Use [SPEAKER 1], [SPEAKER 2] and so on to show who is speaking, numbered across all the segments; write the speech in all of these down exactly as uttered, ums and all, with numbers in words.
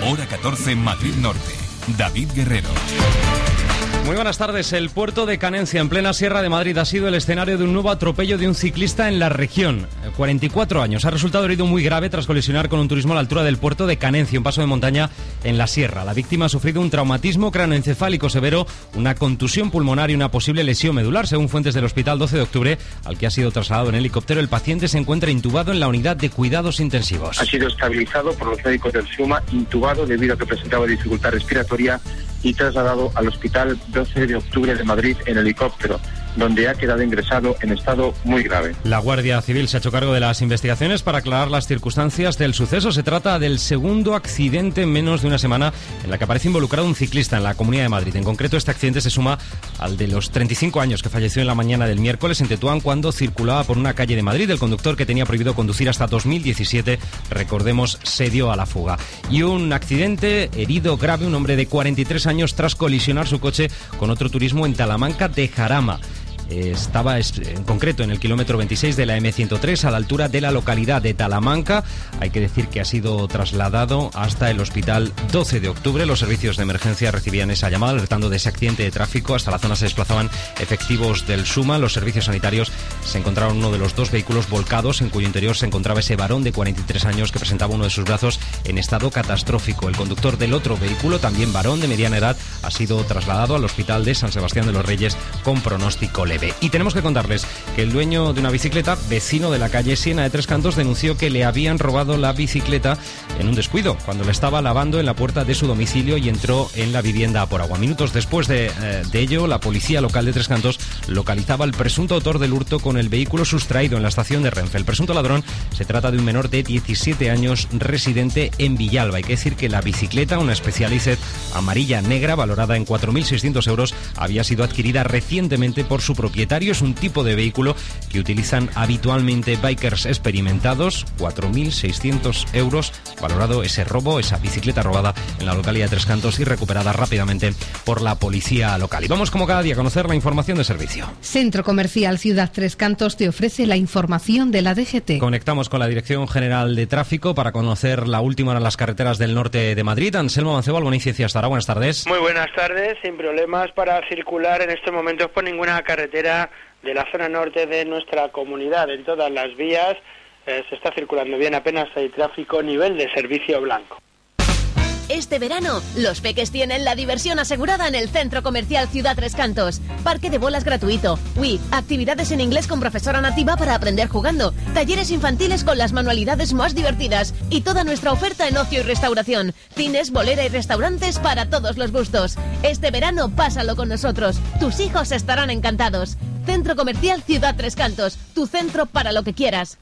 [SPEAKER 1] Hora catorce, Madrid Norte. David Guerrero.
[SPEAKER 2] Muy buenas tardes. El puerto de Canencia, en plena Sierra de Madrid, ha sido el escenario de un nuevo atropello de un ciclista en la región. cuarenta y cuatro años. Ha resultado herido muy grave tras colisionar con un turismo a la altura del puerto de Canencia, un paso de montaña en la Sierra. La víctima ha sufrido un traumatismo cráneoencefálico severo, una contusión pulmonar y una posible lesión medular, según fuentes del Hospital doce de octubre, al que ha sido trasladado en helicóptero. El paciente se encuentra intubado en la unidad de cuidados intensivos.
[SPEAKER 3] Ha sido estabilizado por los médicos del SUMA, intubado debido a que presentaba dificultad respiratoria y trasladado al Hospital doce de octubre de Madrid en helicóptero, donde ha quedado ingresado en estado muy grave.
[SPEAKER 2] La Guardia Civil se ha hecho cargo de las investigaciones para aclarar las circunstancias del suceso. Se trata del segundo accidente en menos de una semana en la que aparece involucrado un ciclista en la Comunidad de Madrid. En concreto, este accidente se suma al de los treinta y cinco años que falleció en la mañana del miércoles en Tetuán cuando circulaba por una calle de Madrid. El conductor, que tenía prohibido conducir hasta dos mil diecisiete, recordemos, se dio a la fuga. Y un accidente, herido grave, un hombre de cuarenta y tres años tras colisionar su coche con otro turismo en Talamanca de Jarama. Estaba en concreto en el kilómetro veintiséis de la eme ciento tres, a la altura de la localidad de Talamanca. Hay que decir que ha sido trasladado hasta el Hospital doce de octubre. Los servicios de emergencia recibían esa llamada alertando de ese accidente de tráfico. Hasta la zona se desplazaban efectivos del SUMA. Los servicios sanitarios se encontraron uno de los dos vehículos volcados, en cuyo interior se encontraba ese varón de cuarenta y tres años que presentaba uno de sus brazos en estado catastrófico. El conductor del otro vehículo, también varón de mediana edad, ha sido trasladado al Hospital de San Sebastián de los Reyes con pronóstico leve. Y tenemos que contarles que el dueño de una bicicleta, vecino de la calle Siena de Tres Cantos, denunció que le habían robado la bicicleta en un descuido cuando la estaba lavando en la puerta de su domicilio y entró en la vivienda por agua. Minutos después de, eh, de ello, la policía local de Tres Cantos localizaba al presunto autor del hurto con el vehículo sustraído en la estación de Renfe. El presunto ladrón se trata de un menor de diecisiete años residente en Villalba. Hay que decir que la bicicleta, una Specialized amarilla negra valorada en cuatro mil seiscientos euros, había sido adquirida recientemente por su propietario. Es un tipo de vehículo que utilizan habitualmente bikers experimentados. cuatro mil seiscientos euros valorado ese robo, esa bicicleta robada en la localidad de Tres Cantos y recuperada rápidamente por la policía local. Y vamos como cada día a conocer la información de servicio.
[SPEAKER 4] Centro Comercial Ciudad Tres Cantos te ofrece la información de la D G T.
[SPEAKER 2] Conectamos con la Dirección General de Tráfico para conocer la última hora en las carreteras del norte de Madrid. Anselmo Mancebo, Albonicia Ciastará, buenas tardes.
[SPEAKER 5] Muy buenas tardes, sin problemas para circular en estos momentos por ninguna carretera de la zona norte de nuestra comunidad. En todas las vías eh, se está circulando bien, apenas hay tráfico, nivel de servicio blanco.
[SPEAKER 6] Este verano, los peques tienen la diversión asegurada en el Centro Comercial Ciudad Tres Cantos. Parque de bolas gratuito, Wii, actividades en inglés con profesora nativa para aprender jugando, talleres infantiles con las manualidades más divertidas y toda nuestra oferta en ocio y restauración, cines, bolera y restaurantes para todos los gustos. Este verano, pásalo con nosotros. Tus hijos estarán encantados. Centro Comercial Ciudad Tres Cantos, tu centro para lo que quieras.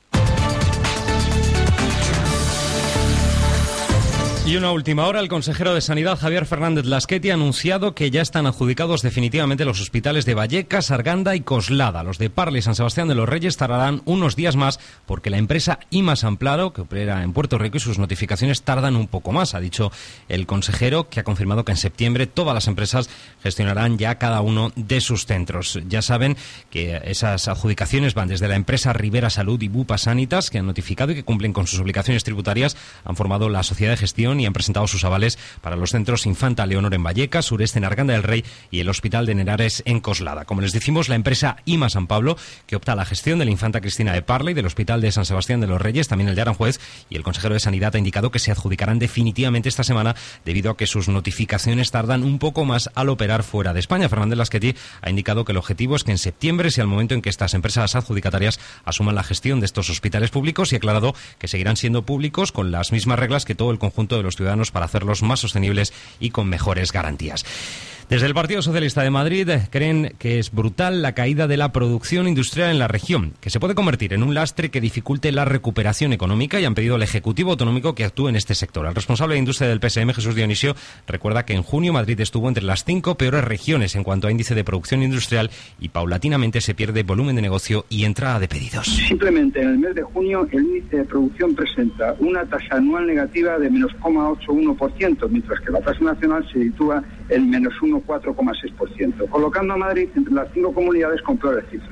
[SPEAKER 2] Y una última hora, el consejero de Sanidad, Javier Fernández Lasqueti, ha anunciado que ya están adjudicados definitivamente los hospitales de Vallecas, Arganda y Coslada. Los de Parla y San Sebastián de los Reyes tardarán unos días más porque la empresa IMAS Amplaro, que opera en Puerto Rico, y sus notificaciones tardan un poco más. Ha dicho el consejero, que ha confirmado que en septiembre todas las empresas gestionarán ya cada uno de sus centros. Ya saben que esas adjudicaciones van desde la empresa Rivera Salud y Bupa Sanitas, que han notificado y que cumplen con sus obligaciones tributarias, han formado la sociedad de gestión y han presentado sus avales para los centros Infanta Leonor en Vallecas, Sureste en Arganda del Rey y el Hospital de Henares en Coslada. Como les decimos, la empresa IMA San Pablo, que opta a la gestión de la Infanta Cristina de Parla y del Hospital de San Sebastián de los Reyes, también el de Aranjuez, y el consejero de Sanidad ha indicado que se adjudicarán definitivamente esta semana debido a que sus notificaciones tardan un poco más al operar fuera de España. Fernández Lasqueti ha indicado que el objetivo es que en septiembre sea el momento en que estas empresas adjudicatarias asuman la gestión de estos hospitales públicos, y ha aclarado que seguirán siendo públicos con las mismas reglas que todo el conjunto de los ciudadanos para hacerlos más sostenibles y con mejores garantías. Desde el Partido Socialista de Madrid creen que es brutal la caída de la producción industrial en la región, que se puede convertir en un lastre que dificulte la recuperación económica, y han pedido al Ejecutivo Autonómico que actúe en este sector. El responsable de Industria del P S M, Jesús Dionisio, recuerda que en junio Madrid estuvo entre las cinco peores regiones en cuanto a índice de producción industrial y paulatinamente se pierde volumen de negocio y entrada de pedidos.
[SPEAKER 7] Simplemente en el mes de junio el índice de producción presenta una tasa anual negativa de menos cero coma ochenta y uno por ciento, mientras que la tasa nacional se sitúa en menos uno coma cuatro por ciento, colocando a Madrid entre las cinco comunidades con peores cifras.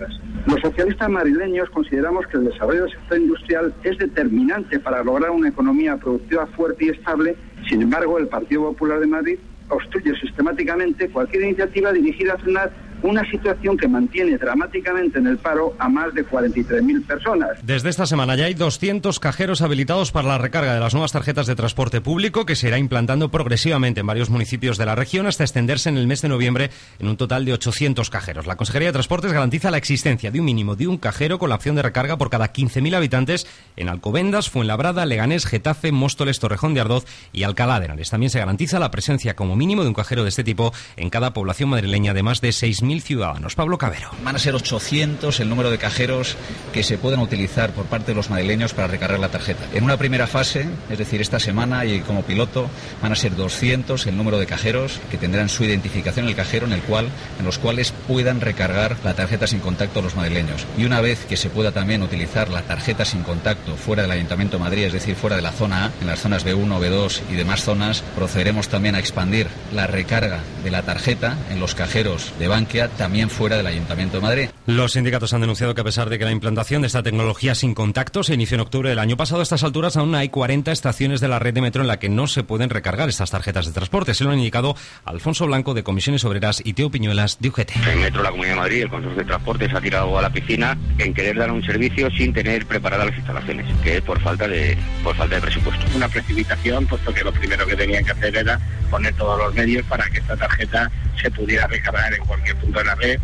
[SPEAKER 7] Los socialistas madrileños consideramos que el desarrollo del sector industrial es determinante para lograr una economía productiva fuerte y estable. Sin embargo, el Partido Popular de Madrid obstruye sistemáticamente cualquier iniciativa dirigida a frenar una situación que mantiene dramáticamente en el paro a más de cuarenta y tres mil personas.
[SPEAKER 2] Desde esta semana ya hay doscientos cajeros habilitados para la recarga de las nuevas tarjetas de transporte público, que se irá implantando progresivamente en varios municipios de la región hasta extenderse en el mes de noviembre en un total de ochocientos cajeros. La Consejería de Transportes garantiza la existencia de un mínimo de un cajero con la opción de recarga por cada quince mil habitantes en Alcobendas, Fuenlabrada, Leganés, Getafe, Móstoles, Torrejón de Ardoz y Alcalá de Henares. También se garantiza la presencia como mínimo de un cajero de este tipo en cada población madrileña de más de seis mil ciudadanos. Pablo Cabero.
[SPEAKER 8] Van a ser ochocientos el número de cajeros que se pueden utilizar por parte de los madrileños para recargar la tarjeta. En una primera fase, es decir, esta semana y como piloto, van a ser doscientos el número de cajeros que tendrán su identificación en el cajero en el cual, en los cuales puedan recargar la tarjeta sin contacto los madrileños. Y una vez que se pueda también utilizar la tarjeta sin contacto fuera del Ayuntamiento de Madrid, es decir, fuera de la zona A, en las zonas B uno, B dos y demás zonas, procederemos también a expandir la recarga de la tarjeta en los cajeros de Bankia, también fuera del Ayuntamiento de Madrid.
[SPEAKER 2] Los sindicatos han denunciado que a pesar de que la implantación de esta tecnología sin contacto se inició en octubre del año pasado, a estas alturas aún hay cuarenta estaciones de la red de metro en la que no se pueden recargar estas tarjetas de transporte. Se lo han indicado Alfonso Blanco de Comisiones Obreras y Teo Piñuelas de U G T.
[SPEAKER 9] El Metro, la Comunidad de Madrid, el Consorcio de Transporte se ha tirado a la piscina en querer dar un servicio sin tener preparadas las instalaciones, que es por falta de por falta de presupuesto.
[SPEAKER 3] Una precipitación, puesto que lo primero que tenían que hacer era poner todos los medios para que esta tarjeta se pudiera recargar en cualquier punto de la red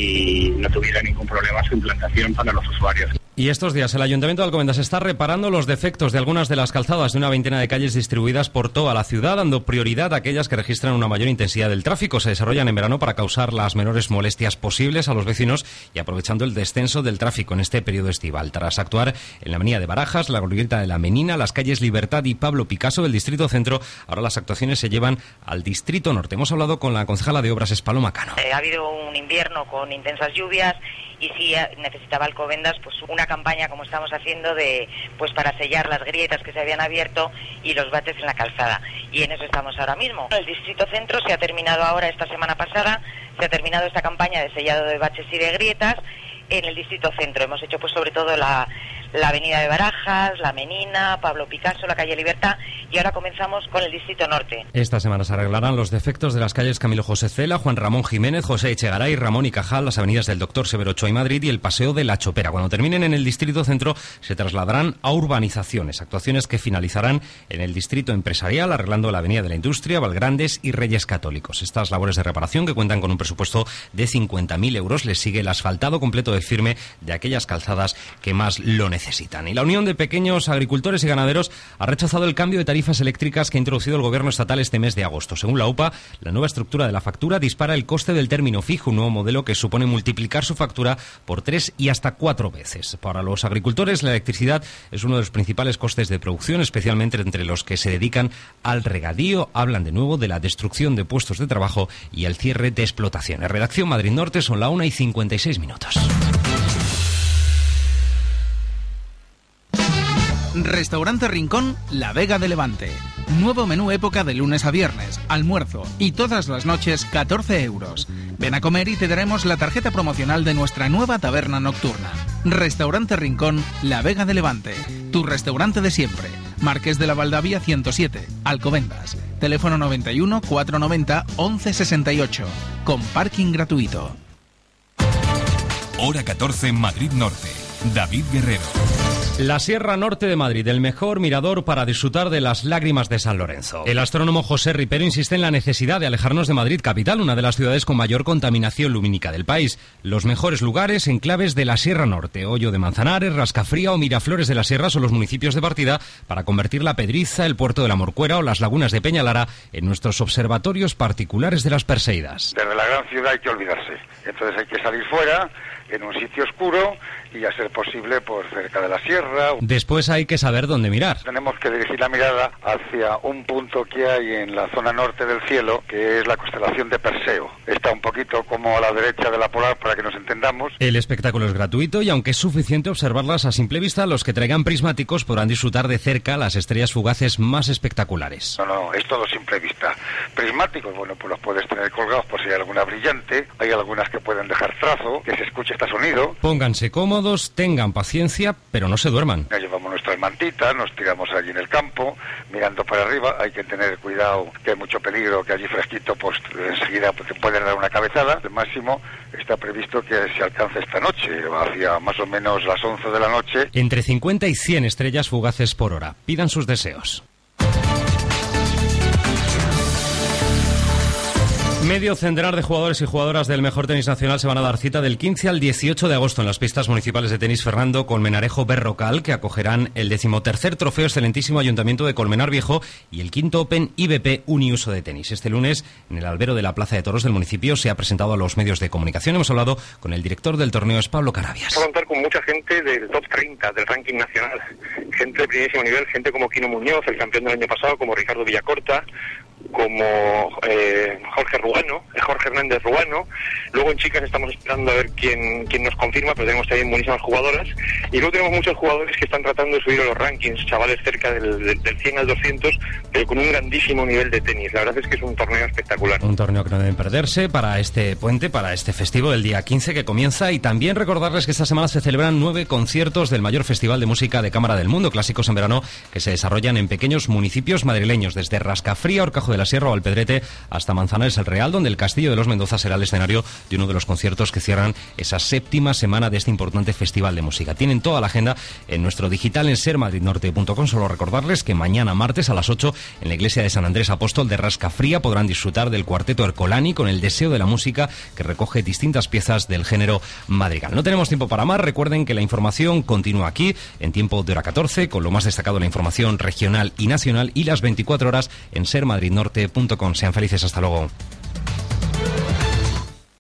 [SPEAKER 3] y no tuviera ningún problema su implantación para los usuarios.
[SPEAKER 2] Y estos días el Ayuntamiento de Alcobendas está reparando los defectos de algunas de las calzadas de una veintena de calles distribuidas por toda la ciudad, dando prioridad a aquellas que registran una mayor intensidad del tráfico. Se desarrollan en verano para causar las menores molestias posibles a los vecinos y aprovechando el descenso del tráfico en este periodo estival. Tras actuar en la avenida de Barajas, la glorieta de la Menina, las calles Libertad y Pablo Picasso del Distrito Centro, ahora las actuaciones se llevan al Distrito Norte. Hemos hablado con la concejala de Obras, Paloma Cano.
[SPEAKER 10] Eh, ha habido un invierno con intensas lluvias y sí necesitaba Alcobendas pues una campaña como estamos haciendo de pues para sellar las grietas que se habían abierto y los baches en la calzada, y en eso estamos ahora mismo. El Distrito Centro se ha terminado ahora esta semana pasada, se ha terminado esta campaña de sellado de baches y de grietas en el Distrito Centro. Hemos hecho pues sobre todo la, la avenida de Barajas, la Menina, Pablo Picasso, la calle Libertad, y ahora comenzamos con el Distrito Norte.
[SPEAKER 2] Esta semana se arreglarán los defectos de las calles Camilo José Cela, Juan Ramón Jiménez, José Echegaray, Ramón y Cajal, las avenidas del Doctor Severo Ochoa y Madrid y el Paseo de la Chopera. Cuando terminen en el Distrito Centro se trasladarán a urbanizaciones, actuaciones que finalizarán en el Distrito Empresarial, arreglando la avenida de la Industria, Valgrandes y Reyes Católicos. Estas labores de reparación, que cuentan con un presupuesto de cincuenta mil euros, les sigue el asfaltado completo de firme de aquellas calzadas que más lo necesitan. Y la Unión de Pequeños Agricultores y Ganaderos ha rechazado el cambio de tarifas eléctricas que ha introducido el Gobierno estatal este mes de agosto. Según la U P A, la nueva estructura de la factura dispara el coste del término fijo, un nuevo modelo que supone multiplicar su factura por tres y hasta cuatro veces. Para los agricultores, la electricidad es uno de los principales costes de producción, especialmente entre los que se dedican al regadío. Hablan de nuevo de la destrucción de puestos de trabajo y el cierre de explotaciones. Redacción Madrid Norte, son la una y cincuenta y seis minutos.
[SPEAKER 11] Restaurante Rincón, La Vega de Levante. Nuevo menú época de lunes a viernes, almuerzo y todas las noches catorce euros. Ven a comer y te daremos la tarjeta promocional de nuestra nueva taberna nocturna. Restaurante Rincón, La Vega de Levante. Tu restaurante de siempre. Marqués de la Valdavia ciento siete, Alcobendas. Teléfono noventa y uno, cuatrocientos noventa, once sesenta y ocho. Con parking gratuito.
[SPEAKER 1] Hora catorce en Madrid Norte. David Guerrero.
[SPEAKER 2] La Sierra Norte de Madrid, el mejor mirador para disfrutar de las lágrimas de San Lorenzo. El astrónomo José Ripero insiste en la necesidad de alejarnos de Madrid capital, una de las ciudades con mayor contaminación lumínica del país. Los mejores lugares, enclaves de la Sierra Norte, Hoyo de Manzanares, Rascafría o Miraflores de la Sierra son los municipios de partida para convertir la Pedriza, el puerto de la Morcuera o las lagunas de Peñalara en nuestros observatorios particulares de las Perseidas.
[SPEAKER 12] Desde la gran ciudad hay que olvidarse, entonces hay que salir fuera, en un sitio oscuro y a ser posible por cerca de la sierra.
[SPEAKER 2] Después hay que saber dónde mirar.
[SPEAKER 12] Tenemos que dirigir la mirada hacia un punto que hay en la zona norte del cielo, que es la constelación de Perseo. Está un poquito como a la derecha de la polar, para que nos entendamos.
[SPEAKER 2] El espectáculo es gratuito y aunque es suficiente observarlas a simple vista, los que traigan prismáticos podrán disfrutar de cerca las estrellas fugaces más espectaculares.
[SPEAKER 12] No, no, es todo simple vista. Prismáticos, bueno, pues los puedes tener colgados por si hay alguna brillante, hay algunas que pueden dejar trazo, que se escuche hasta sonido.
[SPEAKER 2] Pónganse cómodos, tengan paciencia, pero no se duerman.
[SPEAKER 12] Ya llevamos nuestras mantitas, nos tiramos allí en el campo, mirando para arriba. Hay que tener cuidado, que hay mucho peligro, que allí fresquito, pues enseguida te pueden dar una cabezada. El máximo está previsto que se alcance esta noche, hacia más o menos las once de la noche.
[SPEAKER 2] Entre cincuenta y cien estrellas fugaces por hora. Pidan sus deseos. Medio centenar de jugadores y jugadoras del mejor tenis nacional se van a dar cita del quince al dieciocho de agosto en las pistas municipales de tenis Fernando Colmenarejo Berrocal, que acogerán el decimotercer trofeo excelentísimo Ayuntamiento de Colmenar Viejo y el quinto Open I B P Uniuso de tenis. Este lunes, en el albero de la Plaza de Toros del municipio, se ha presentado a los medios de comunicación. Hemos hablado con el director del torneo, es Pablo Carabias.
[SPEAKER 13] Vamos a contar con mucha gente del top treinta del ranking nacional, gente de primerísimo nivel, gente como Quino Muñoz, el campeón del año pasado, como Ricardo Villacorta, como eh, Jorge Ruano, Jorge Hernández Ruano. Luego en chicas estamos esperando a ver quién, quién nos confirma, pero tenemos también buenísimas jugadoras. Y luego tenemos muchos jugadores que están tratando de subir a los rankings, chavales cerca del, del, del cien al doscientos, pero con un grandísimo nivel de tenis. La verdad es que es un torneo espectacular.
[SPEAKER 2] Un torneo que no deben perderse para este puente, para este festivo del día quince que comienza. Y también recordarles que esta semana se celebran nueve conciertos del mayor festival de música de cámara del mundo, Clásicos en Verano, que se desarrollan en pequeños municipios madrileños, desde Rascafría, Horcajo de la Sierra o Alpedrete, hasta Manzanares el Real, donde el Castillo de los Mendoza será el escenario de uno de los conciertos que cierran esa séptima semana de este importante festival de música. Tienen toda la agenda en nuestro digital en ser madrid norte punto com. Solo recordarles que mañana martes a las ocho en la iglesia de San Andrés Apóstol de Rascafría podrán disfrutar del cuarteto Ercolani con el deseo de la música, que recoge distintas piezas del género madrigal. No tenemos tiempo para más. Recuerden que la información continúa aquí en tiempo de hora catorce, con lo más destacado de la información regional y nacional, y las veinticuatro horas en ser madrid norte punto com. Sean felices, hasta luego.